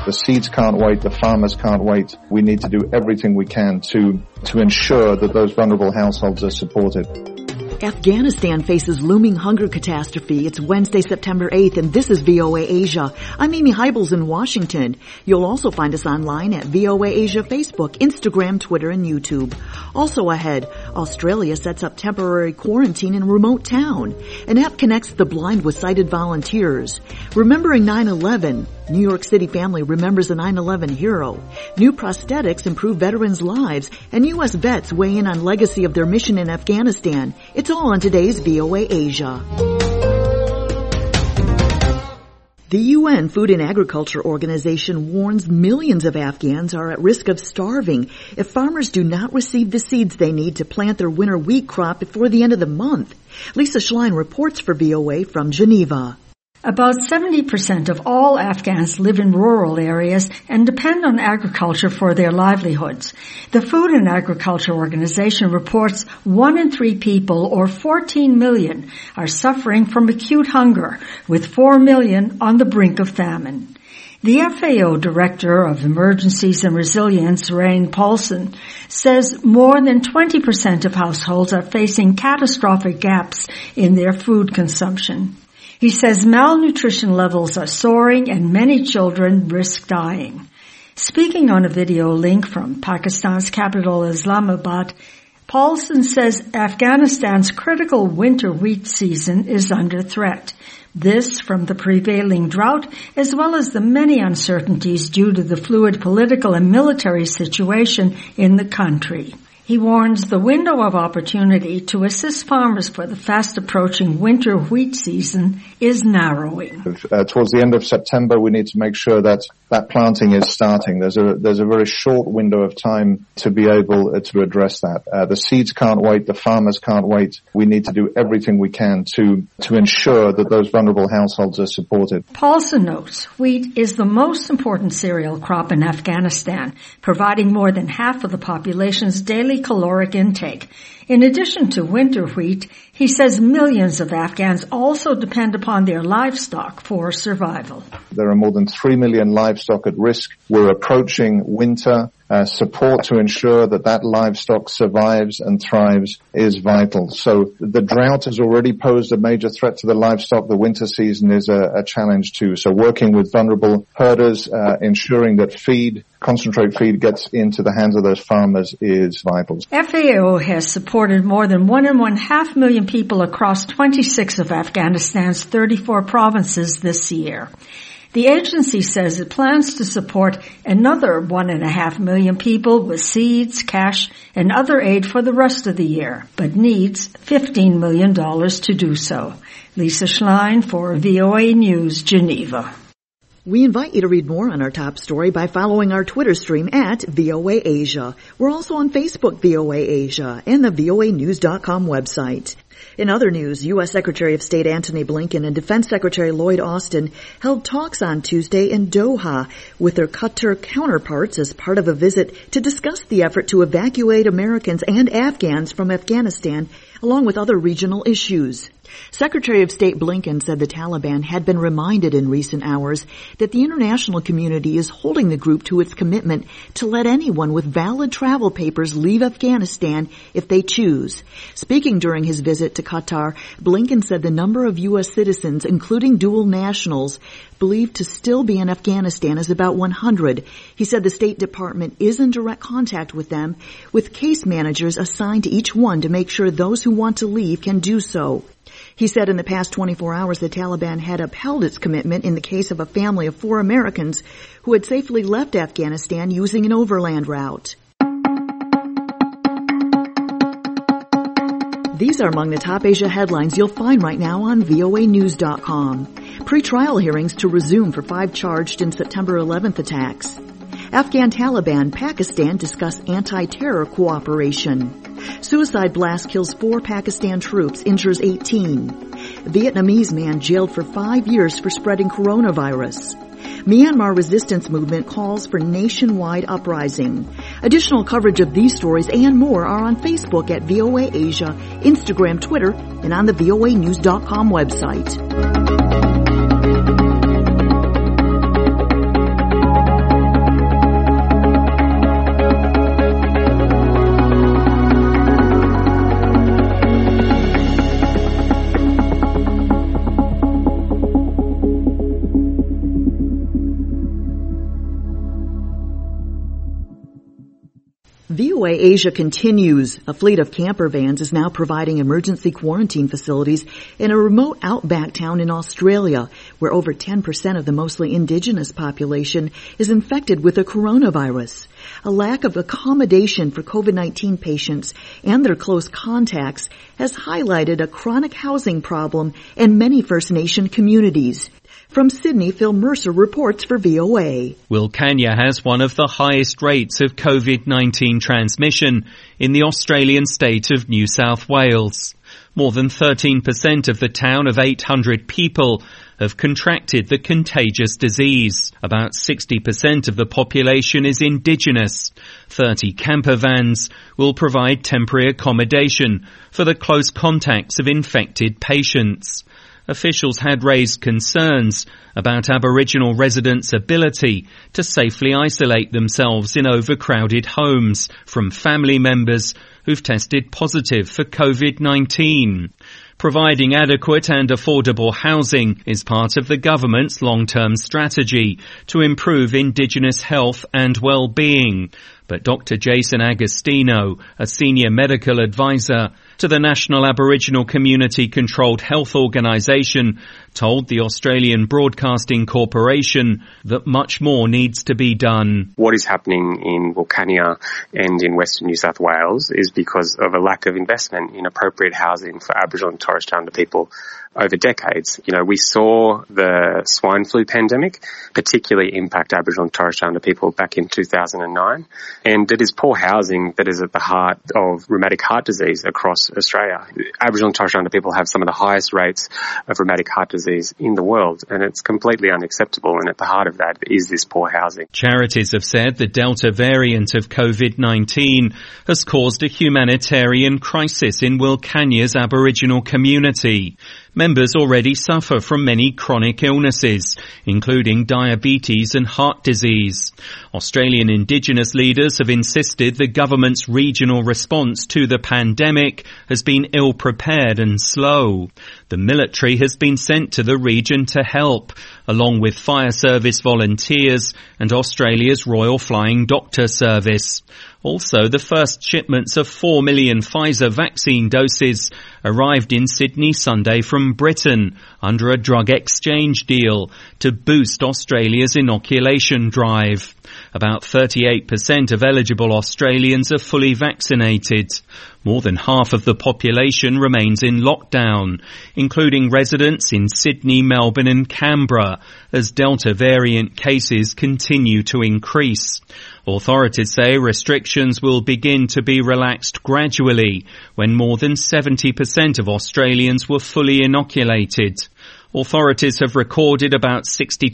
The seeds can't wait. The farmers can't wait. We need to do everything we can to ensure that those vulnerable households are supported. Afghanistan faces looming hunger catastrophe. It's Wednesday, September 8th, and this is VOA Asia. I'm Amy Heibels in Washington. You'll also find us online at VOA Asia Facebook, Instagram, Twitter, and YouTube. Also ahead, Australia sets up temporary quarantine in a remote town. An app connects the blind with sighted volunteers. Remembering 9/11, New York City family remembers a 9/11 hero. New prosthetics improve veterans' lives, and U.S. vets weigh in on legacy of their mission in Afghanistan. It's all on today's VOA Asia. The UN Food and Agriculture Organization warns millions of Afghans are at risk of starving if farmers do not receive the seeds they need to plant their winter wheat crop before the end of the month. Lisa Schlein reports for VOA from Geneva. About 70% of all Afghans live in rural areas and depend on agriculture for their livelihoods. The Food and Agriculture Organization reports 1 in 3 people, or 14 million, are suffering from acute hunger, with 4 million on the brink of famine. The FAO Director of Emergencies and Resilience, Rain Paulson, says more than 20% of households are facing catastrophic gaps in their food consumption. He says malnutrition levels are soaring and many children risk dying. Speaking on a video link from Pakistan's capital Islamabad, Paulson says Afghanistan's critical winter wheat season is under threat. This from the prevailing drought as well as the many uncertainties due to the fluid political and military situation in the country. He warns the window of opportunity to assist farmers for the fast-approaching winter wheat season is narrowing. Towards the end of September, we need to make sure that planting is starting. There's a very short window of time to be able to address that. The seeds can't wait. The farmers can't wait. We need to do everything we can to ensure that those vulnerable households are supported. Paulson notes wheat is the most important cereal crop in Afghanistan, providing more than half of the population's daily caloric intake. In addition to winter wheat, he says millions of Afghans also depend upon their livestock for survival. There are more than 3 million livestock at risk. We're approaching winter. Support to ensure that livestock survives and thrives is vital. So the drought has already posed a major threat to the livestock. The winter season is a challenge too. So working with vulnerable herders, ensuring that concentrate feed gets into the hands of those farmers is vital. FAO has supported more than 1.5 million people across 26 of Afghanistan's 34 provinces this year. The agency says it plans to support another 1.5 million people with seeds, cash, and other aid for the rest of the year, but needs $15 million to do so. Lisa Schlein for VOA News, Geneva. We invite you to read more on our top story by following our Twitter stream at VOA Asia. We're also on Facebook, VOA Asia, and the voanews.com website. In other news, U.S. Secretary of State Antony Blinken and Defense Secretary Lloyd Austin held talks on Tuesday in Doha with their Qatar counterparts as part of a visit to discuss the effort to evacuate Americans and Afghans from Afghanistan, along with other regional issues. Secretary of State Blinken said the Taliban had been reminded in recent hours that the international community is holding the group to its commitment to let anyone with valid travel papers leave Afghanistan if they choose. Speaking during his visit to Qatar, Blinken said the number of U.S. citizens, including dual nationals, believed to still be in Afghanistan is about 100. He said the State Department is in direct contact with them, with case managers assigned to each one to make sure those who want to leave can do so. He said in the past 24 hours the Taliban had upheld its commitment in the case of a family of 4 Americans who had safely left Afghanistan using an overland route. These are among the top Asia headlines you'll find right now on voanews.com. Pre-trial hearings to resume for 5 charged in September 11th attacks. Afghan Taliban, Pakistan discuss anti-terror cooperation. Suicide blast kills 4 Pakistan troops, injures 18. Vietnamese man jailed for 5 years for spreading coronavirus. Myanmar resistance movement calls for nationwide uprising. Additional coverage of these stories and more are on Facebook at VOA Asia, Instagram, Twitter, and on the voanews.com website. VOA Asia continues. A fleet of camper vans is now providing emergency quarantine facilities in a remote outback town in Australia, where over 10% of the mostly indigenous population is infected with the coronavirus. A lack of accommodation for COVID-19 patients and their close contacts has highlighted a chronic housing problem in many First Nation communities. From Sydney, Phil Mercer reports for VOA. Wilcannia has one of the highest rates of COVID-19 transmission in the Australian state of New South Wales. More than 13% of the town of 800 people have contracted the contagious disease. About 60% of the population is Indigenous. 30 camper vans will provide temporary accommodation for the close contacts of infected patients. Officials had raised concerns about Aboriginal residents' ability to safely isolate themselves in overcrowded homes from family members who've tested positive for COVID-19. Providing adequate and affordable housing is part of the government's long-term strategy to improve Indigenous health and well-being. But Dr. Jason Agostino, a senior medical advisor to the National Aboriginal Community Controlled Health Organisation, told the Australian Broadcasting Corporation that much more needs to be done. What is happening in Wilcannia and in Western New South Wales is because of a lack of investment in appropriate housing for Aboriginal and Torres Strait Islander people over decades. We saw the swine flu pandemic particularly impact Aboriginal and Torres Strait Islander people back in 2009. And it is poor housing that is at the heart of rheumatic heart disease across Australia. Aboriginal and Torres Strait Islander people have some of the highest rates of rheumatic heart disease in the world, and it's completely unacceptable. And at the heart of that is this poor housing. Charities have said the Delta variant of COVID-19 has caused a humanitarian crisis in Wilcannia's Aboriginal community. Members already suffer from many chronic illnesses, including diabetes and heart disease. Australian Indigenous leaders have insisted the government's regional response to the pandemic has been ill-prepared and slow. The military has been sent to the region to help, along with fire service volunteers and Australia's Royal Flying Doctor Service. Also, the first shipments of 4 million Pfizer vaccine doses arrived in Sydney Sunday from Britain under a drug exchange deal to boost Australia's inoculation drive. About 38% of eligible Australians are fully vaccinated. More than half of the population remains in lockdown, including residents in Sydney, Melbourne and Canberra, as Delta variant cases continue to increase. Authorities say restrictions will begin to be relaxed gradually when more than 70% of Australians were fully inoculated. Authorities have recorded about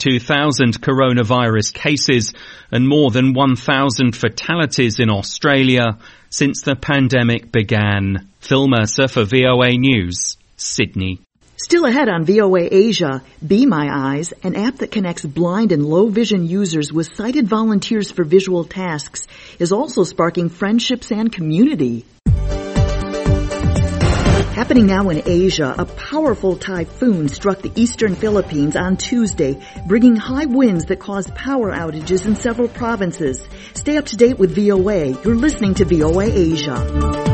62,000 coronavirus cases and more than 1,000 fatalities in Australia since the pandemic began. Phil Mercer for VOA News, Sydney. Still ahead on VOA Asia, Be My Eyes, an app that connects blind and low vision users with sighted volunteers for visual tasks, is also sparking friendships and community. Happening now in Asia, a powerful typhoon struck the eastern Philippines on Tuesday, bringing high winds that caused power outages in several provinces. Stay up to date with VOA. You're listening to VOA Asia.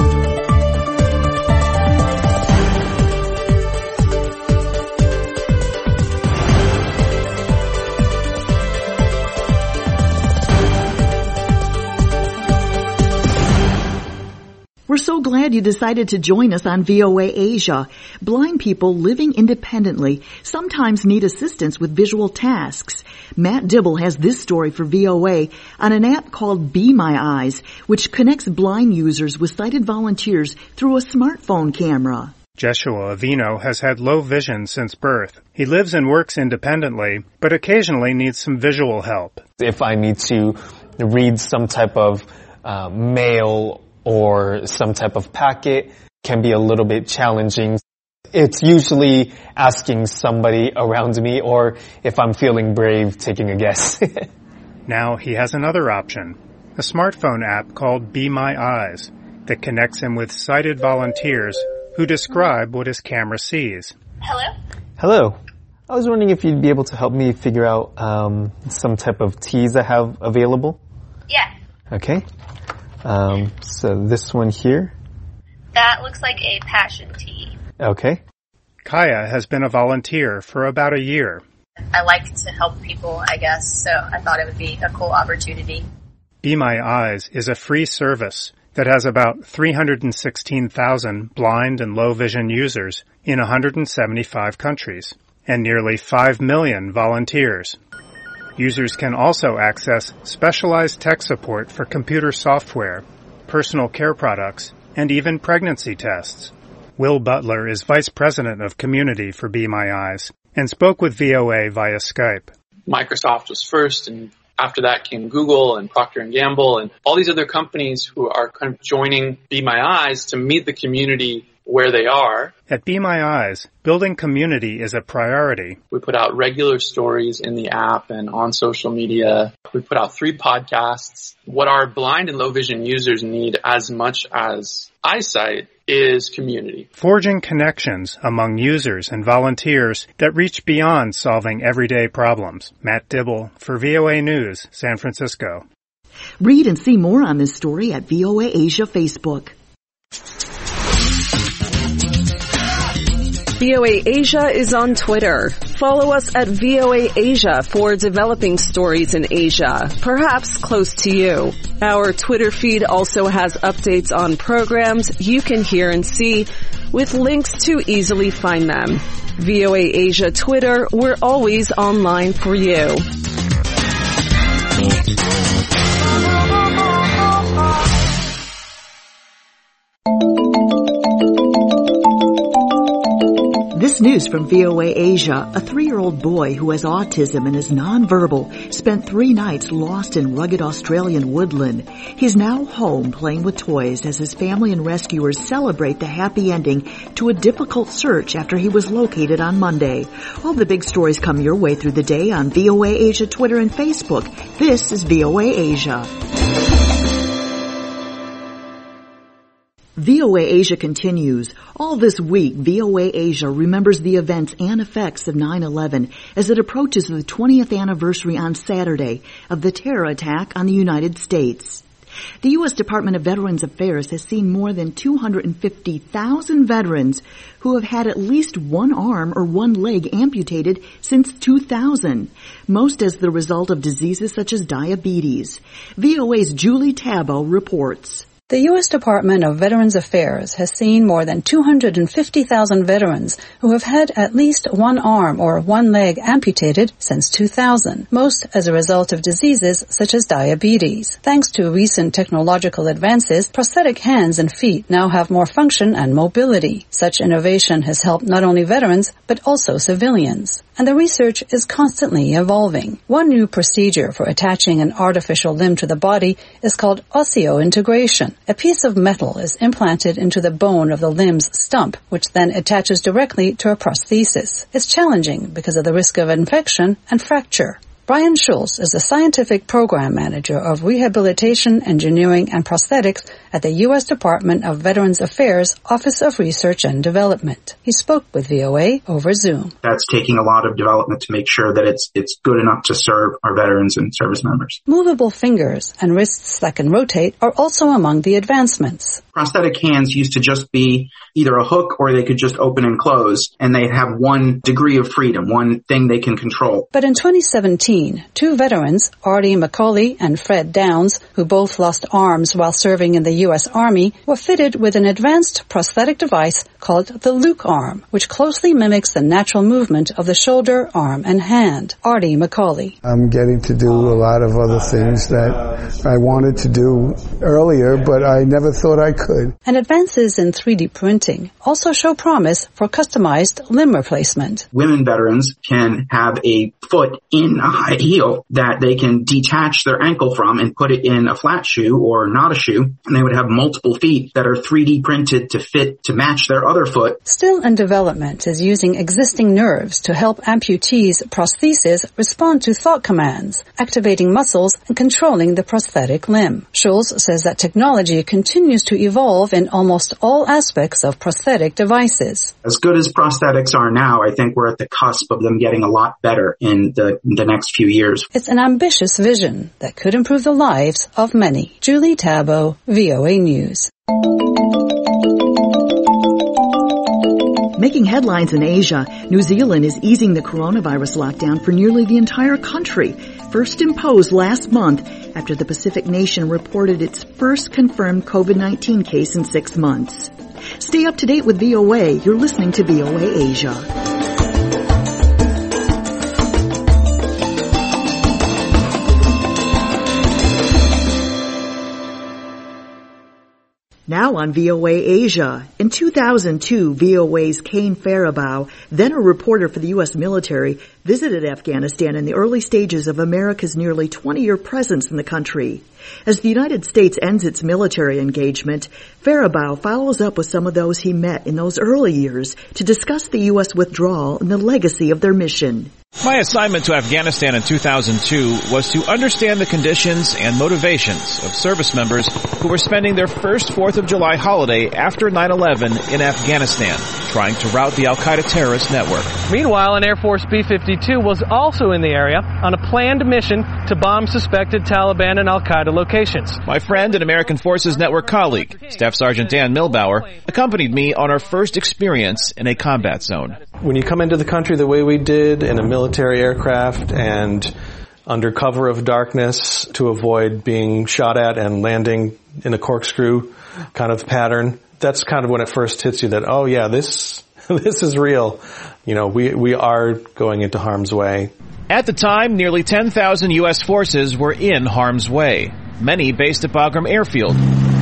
We're so glad you decided to join us on VOA Asia. Blind people living independently sometimes need assistance with visual tasks. Matt Dibble has this story for VOA on an app called Be My Eyes, which connects blind users with sighted volunteers through a smartphone camera. Jeshua Avino has had low vision since birth. He lives and works independently, but occasionally needs some visual help. If I need to read some type of mail or some type of packet, can be a little bit challenging. It's usually asking somebody around me, or if I'm feeling brave, taking a guess. Now he has another option, a smartphone app called Be My Eyes that connects him with sighted volunteers who describe what his camera sees. Hello? Hello. I was wondering if you'd be able to help me figure out some type of teas I have available. Yeah. Okay. So this one here. That looks like a passion tea. Okay. Kaya has been a volunteer for about a year. I like to help people, I guess, so I thought it would be a cool opportunity. Be My Eyes is a free service that has about 316,000 blind and low vision users in 175 countries and nearly 5 million volunteers. Users can also access specialized tech support for computer software, personal care products, and even pregnancy tests. Will Butler is Vice President of Community for Be My Eyes and spoke with VOA via Skype. Microsoft was first, and after that came Google and Procter & Gamble and all these other companies who are kind of joining Be My Eyes to meet the community where they are. At Be My Eyes, building community is a priority. We put out regular stories in the app and on social media. We put out 3 podcasts. What our blind and low vision users need as much as eyesight is community. Forging connections among users and volunteers that reach beyond solving everyday problems. Matt Dibble for VOA News, San Francisco. Read and see more on this story at VOA Asia Facebook. VOA Asia is on Twitter. Follow us at VOA Asia for developing stories in Asia, perhaps close to you. Our Twitter feed also has updates on programs you can hear and see with links to easily find them. VOA Asia Twitter, we're always online for you. This news from VOA Asia. A 3-year-old boy who has autism and is nonverbal spent 3 nights lost in rugged Australian woodland. He's now home playing with toys as his family and rescuers celebrate the happy ending to a difficult search after he was located on Monday. All the big stories come your way through the day on VOA Asia Twitter and Facebook. This is VOA Asia. VOA Asia continues. All this week, VOA Asia remembers the events and effects of 9/11 as it approaches the 20th anniversary on Saturday of the terror attack on the United States. The U.S. Department of Veterans Affairs has seen more than 250,000 veterans who have had at least one arm or one leg amputated since 2000, most as the result of diseases such as diabetes. VOA's Julie Tabo reports. The U.S. Department of Veterans Affairs has seen more than 250,000 veterans who have had at least one arm or one leg amputated since 2000, most as a result of diseases such as diabetes. Thanks to recent technological advances, prosthetic hands and feet now have more function and mobility. Such innovation has helped not only veterans, but also civilians. And the research is constantly evolving. One new procedure for attaching an artificial limb to the body is called osseointegration. A piece of metal is implanted into the bone of the limb's stump, which then attaches directly to a prosthesis. It's challenging because of the risk of infection and fracture. Brian Schulz is the Scientific Program Manager of Rehabilitation, Engineering, and Prosthetics at the U.S. Department of Veterans Affairs Office of Research and Development. He spoke with VOA over Zoom. That's taking a lot of development to make sure that it's good enough to serve our veterans and service members. Movable fingers and wrists that can rotate are also among the advancements. Prosthetic hands used to just be either a hook or they could just open and close, and they'd have one degree of freedom, one thing they can control. But in 2017, 2 veterans, Artie McCauley and Fred Downs, who both lost arms while serving in the U.S. Army, were fitted with an advanced prosthetic device called the Luke arm, which closely mimics the natural movement of the shoulder, arm, and hand. Artie McCauley. I'm getting to do a lot of other things that I wanted to do earlier, but I never thought I could. And advances in 3D printing also show promise for customized limb replacement. Women veterans can have a foot in a high heel that they can detach their ankle from and put it in a flat shoe or not a shoe, and they would have multiple feet that are 3D printed to fit to match their other foot. Still in development is using existing nerves to help amputees' prostheses respond to thought commands, activating muscles and controlling the prosthetic limb. Schulz says that technology continues to evolve in almost all aspects of prosthetic devices. As good as prosthetics are now, I think we're at the cusp of them getting a lot better in the next next few years. It's an ambitious vision that could improve the lives of many. Julie Tabo, VOA News. Making headlines in Asia, New Zealand is easing the coronavirus lockdown for nearly the entire country, first imposed last month after the Pacific nation reported its first confirmed COVID-19 case in 6 months. Stay up to date with VOA. You're listening to VOA Asia. Now on VOA Asia. In 2002, VOA's Kane Faribault, then a reporter for the U.S. military, visited Afghanistan in the early stages of America's nearly 20-year presence in the country. As the United States ends its military engagement, Faribault follows up with some of those he met in those early years to discuss the U.S. withdrawal and the legacy of their mission. My assignment to Afghanistan in 2002 was to understand the conditions and motivations of service members who were spending their first 4th of July holiday after 9/11 in Afghanistan, trying to rout the Al-Qaeda terrorist network. Meanwhile, an Air Force B-52 was also in the area on a planned mission to bomb suspected Taliban and Al-Qaeda locations. My friend and American Forces Network colleague, Staff Sergeant Dan Milbauer, accompanied me on our first experience in a combat zone. When you come into the country the way we did in a military aircraft and under cover of darkness to avoid being shot at and landing in a corkscrew kind of pattern, that's kind of when it first hits you that, oh yeah, this is real. You know, we are going into harm's way. At the time, nearly 10,000 U.S. forces were in harm's way, many based at Bagram Airfield,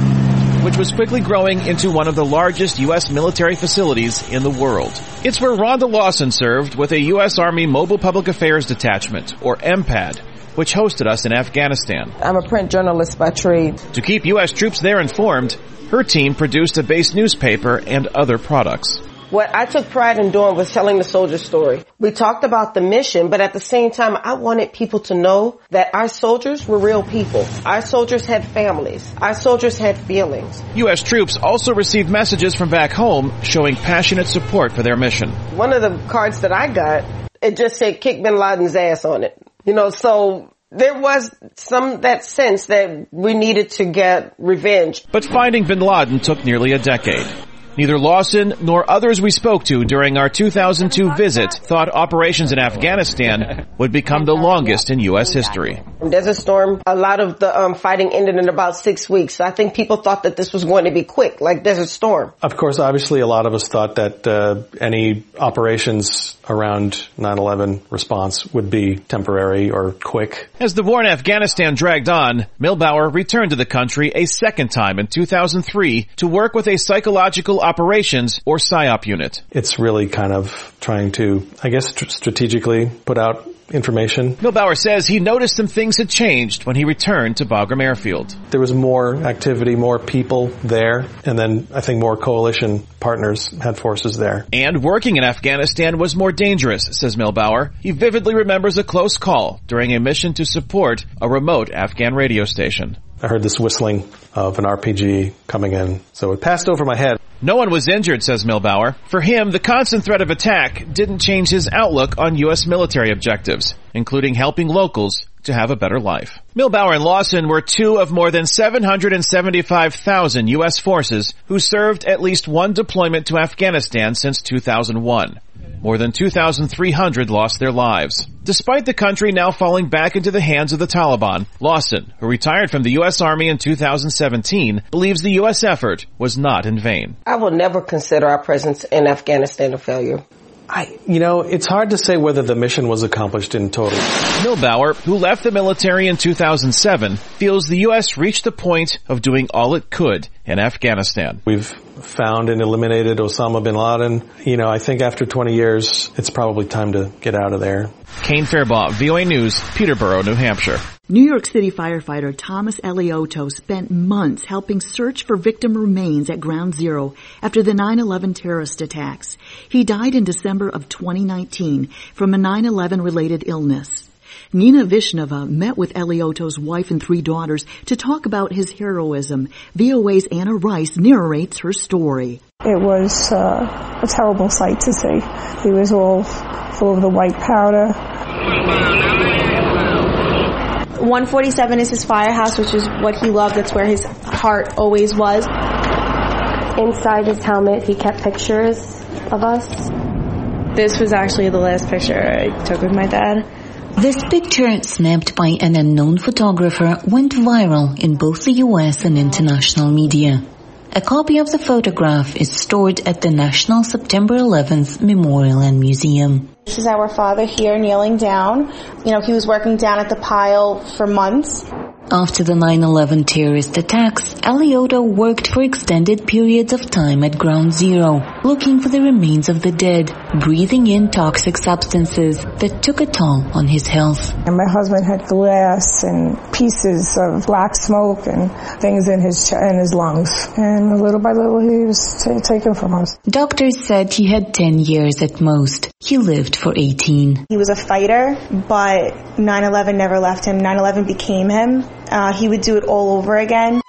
which was quickly growing into one of the largest U.S. military facilities in the world. It's where Rhonda Lawson served with a U.S. Army Mobile Public Affairs Detachment, or MPAD, which hosted us in Afghanistan. I'm a print journalist by trade. To keep U.S. troops there informed, her team produced a base newspaper and other products. What I took pride in doing was telling the soldier's story. We talked about the mission, but at the same time, I wanted people to know that our soldiers were real people. Our soldiers had families. Our soldiers had feelings. U.S. troops also received messages from back home showing passionate support for their mission. One of the cards that I got, it just said, kick bin Laden's ass on it. You know, so there was that sense that we needed to get revenge. But finding bin Laden took nearly a decade. Neither Lawson nor others we spoke to during our 2002 visit thought operations in Afghanistan would become the longest in U.S. history. Desert Storm, a lot of the fighting ended in about 6 weeks. So I think people thought that this was going to be quick, like Desert Storm. Of course, obviously, a lot of us thought that any operations around 9/11 response would be temporary or quick. As the war in Afghanistan dragged on, Milbauer returned to the country a second time in 2003 to work with a psychological operations or PSYOP unit. It's really kind of trying to, I guess, strategically put out information. Milbauer says he noticed some things had changed when he returned to Bagram Airfield. There was more activity, more people there, and then I think more coalition partners had forces there. And working in Afghanistan was more dangerous, says Milbauer. He vividly remembers a close call during a mission to support a remote Afghan radio station. I heard this whistling of an RPG coming in, so it passed over my head. No one was injured, says Milbauer. For him, the constant threat of attack didn't change his outlook on U.S. military objectives, including helping locals to have a better life. Milbauer and Lawson were two of more than 775,000 U.S. forces who served at least one deployment to Afghanistan since 2001. More than 2,300 lost their lives. Despite the country now falling back into the hands of the Taliban, Lawson, who retired from the U.S. Army in 2017, believes the U.S. effort was not in vain. I will never consider our presence in Afghanistan a failure. It's hard to say whether the mission was accomplished in total. Milbauer, who left the military in 2007, feels the U.S. reached the point of doing all it could in Afghanistan. We've found and eliminated Osama bin Laden. I think after 20 years, it's probably time to get out of there. Kane Faribault, VOA News, Peterborough, New Hampshire. New York City firefighter Thomas Eliotto spent months helping search for victim remains at Ground Zero after the 9/11 terrorist attacks. He died in December of 2019 from a 9/11 related illness. Nina Vishneva met with Eliotto's wife and 3 daughters to talk about his heroism. VOA's Anna Rice narrates her story. It was a terrible sight to see. He was all full of the white powder. 147 is his firehouse, which is what he loved. That's where his heart always was. Inside his helmet, he kept pictures of us. This was actually the last picture I took with my dad. This picture, snapped by an unknown photographer, went viral in both the US and international media. A copy of the photograph is stored at the National September 11th Memorial and Museum. This is our father here kneeling down. You know, he was working down at the pile for months. After the 9/11 terrorist attacks, Alioto worked for extended periods of time at Ground Zero, looking for the remains of the dead, breathing in toxic substances that took a toll on his health. And my husband had glass and pieces of black smoke and things in his lungs. And little by little, he was taken from us. Doctors said he had 10 years at most. He lived for 18. He was a fighter, but 9/11 never left him. 9/11 became him. He would do it all over again.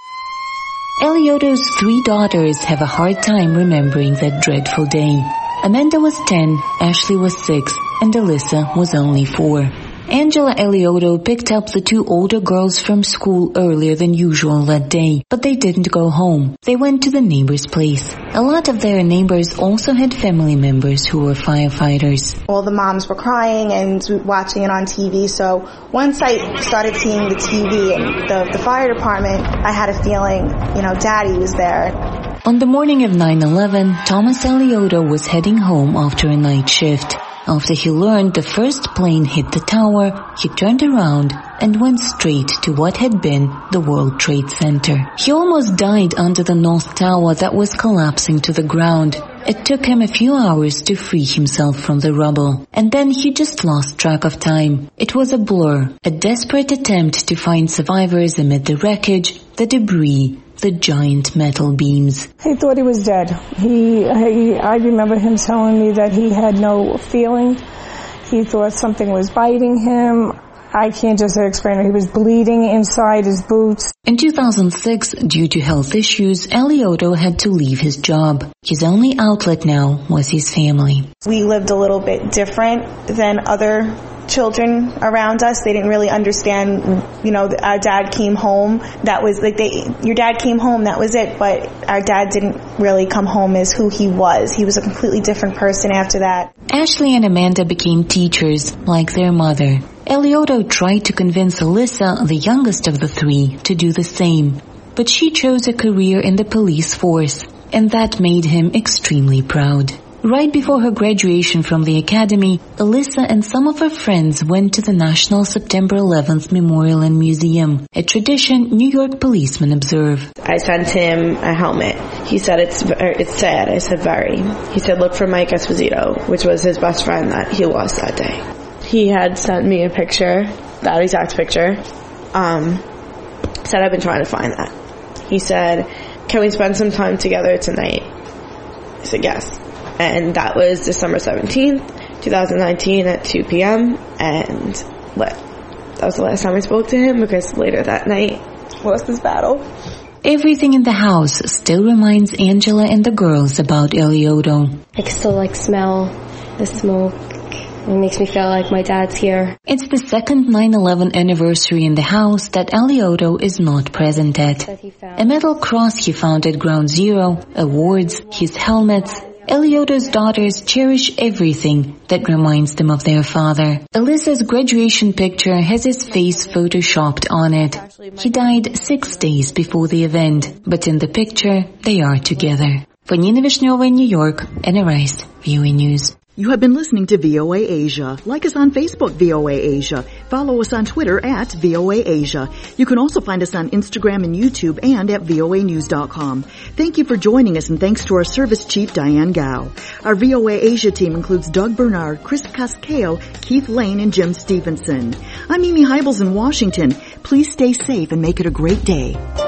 Alioto's 3 daughters have a hard time remembering that dreadful day. Amanda was 10, Ashley was 6, and Alyssa was only 4. Angela Alioto picked up the 2 older girls from school earlier than usual that day, but they didn't go home. They went to the neighbor's place. A lot of their neighbors also had family members who were firefighters. All the moms were crying and watching it on TV, so once I started seeing the TV and the fire department, I had a feeling, Daddy was there. On the morning of 9/11, Thomas Alioto was heading home after a night shift. After he learned the first plane hit the tower, he turned around and went straight to what had been the World Trade Center. He almost died under the North Tower that was collapsing to the ground. It took him a few hours to free himself from the rubble. And then he just lost track of time. It was a blur, a desperate attempt to find survivors amid the wreckage, the debris, the giant metal beams. He thought he was dead. I remember him telling me that he had no feeling. He thought something was biting him. I can't just explain it. He was bleeding inside his boots. In 2006, due to health issues, Alioto had to leave his job. His only outlet now was his family. We lived a little bit different than other children around us. They didn't really understand, our dad came home. That was your dad came home, that was it. But our dad didn't really come home as who he was. He was a completely different person after that. Ashley and Amanda became teachers, like their mother. Alioto tried to convince Alyssa, the youngest of the 3, to do the same. But she chose a career in the police force, and that made him extremely proud. Right before her graduation from the academy, Alyssa and some of her friends went to the National September 11th Memorial and Museum, a tradition New York policemen observe. I sent him a helmet. He said, it's sad. I said, very. He said, look for Mike Esposito, which was his best friend that he lost that day. He had sent me a picture, that exact picture. Said, I've been trying to find that. He said, can we spend some time together tonight? I said, yes. And that was December 17th, 2019 at 2 p.m. And that was the last time I spoke to him, because later that night was this battle. Everything in the house still reminds Angela and the girls about Alioto. I can still smell the smoke. It makes me feel like my dad's here. It's the second 9/11 anniversary in the house that Alioto is not present at. A metal cross he found at Ground Zero, awards, his helmets. Alioto's daughters cherish everything that reminds them of their father. Alyssa's graduation picture has his face photoshopped on it. He died 6 days before the event, but in the picture, they are together. For Nina Vishneva in New York, Anna Rice, VOA News. You have been listening to VOA Asia. Like us on Facebook, VOA Asia. Follow us on Twitter at VOA Asia. You can also find us on Instagram and YouTube and at voanews.com. Thank you for joining us, and thanks to our service chief, Diane Gao. Our VOA Asia team includes Doug Bernard, Chris Cascale, Keith Lane, and Jim Stevenson. I'm Mimi Heibels in Washington. Please stay safe and make it a great day.